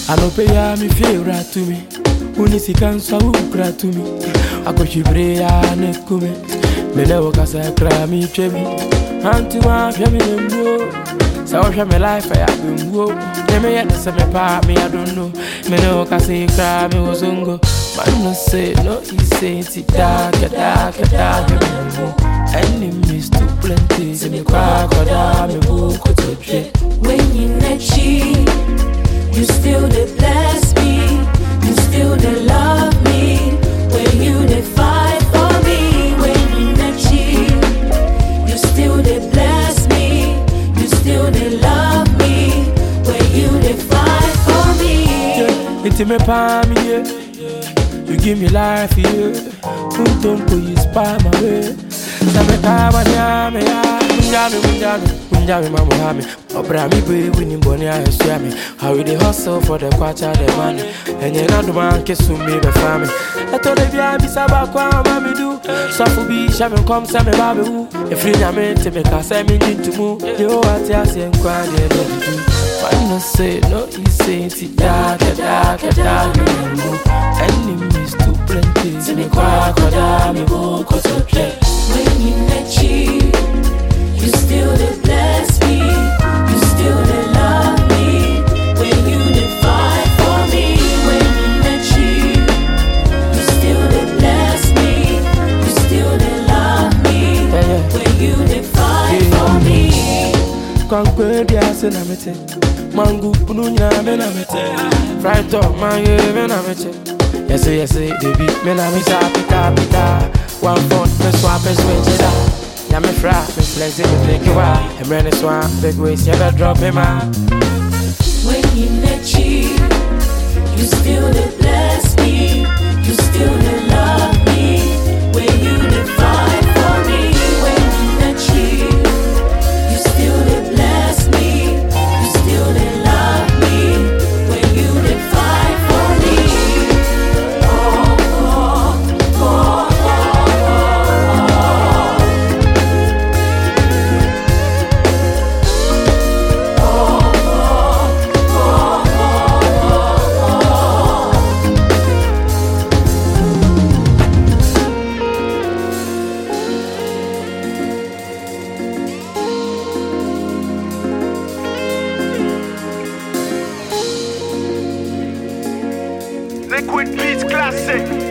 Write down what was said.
I no pay ya me favor to me. Unisi can so ukra to me. I go chibre ya ne kume. Me ne wo kasa kra mi twebi. Anti wa hwe me nembo. Say what my life I have been wo. Yeah me yet say me pa me I don't know. Me ne wo kasa kra me was ungo. Man no say no he say it dark. Enemies too plenty. Say me cry koda me book to trade. When you let cheat, you still they bless me, you still they love me. When you they fight for me, when you let cheat, you still they bless me, you still they love me. When you they fight for me, it's me palm yeah. You give me life yeah. Don't go you spy my way. Sabe kaba nyame ya, munjame mama hami. Obra mi boy winning boni a me. How we dey hustle for the kwacha the money. Enye na do man kesu me be family. Eto de bia bi saba kwa mama do. Safu bi shame come say me babe wu. Efri nyame te me ka say me ntintumu. Yo ati ase nkwa de do. Man no say no he say it dark. Enemies too plenty. to me cry, koda me book to play. When you let cheat, you still they bless me, you still they love me. When you they fight for me, when you let cheat, you still they bless me, you still they love me. When you they fight for me. Kwankwe dia se na mete. Mangu punu nya me na mete. Fright up man ye me na mete. Yes, baby, me na me sa pita. One phone, me swap and switch it up. Ya me fra, me flex it, me take you out. I'm running swamp, big ways, you better drop him out. When you let cheat, you still they bless me, you still they love me. When you they fight for me, when you let cheat, you still they bless me, you still they love me. When you they fight for me. Liquid Beats Classic.